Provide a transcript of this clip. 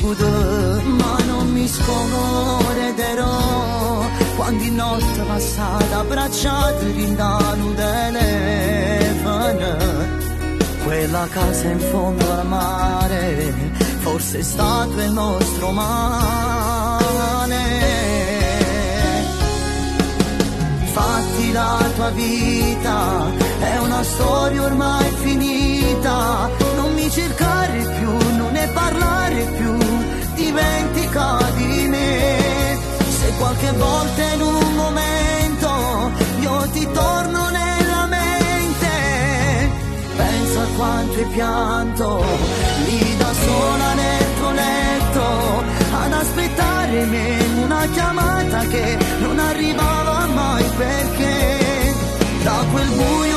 discutere, ma non mi scorderò quando in notte passata abbracciati rindano telefono. Quella casa in fondo al mare forse è stato il nostro male. Fatti la tua vita, è una storia ormai finita, non mi cercare più, non ne parlare più, dimentica di me. Se qualche volta in un momento io ti torno nella mente, pensa a quanto hai pianto, lì da sola nel tuo letto, ad aspettare me una chiamata che non arrivava mai, perché da quel buio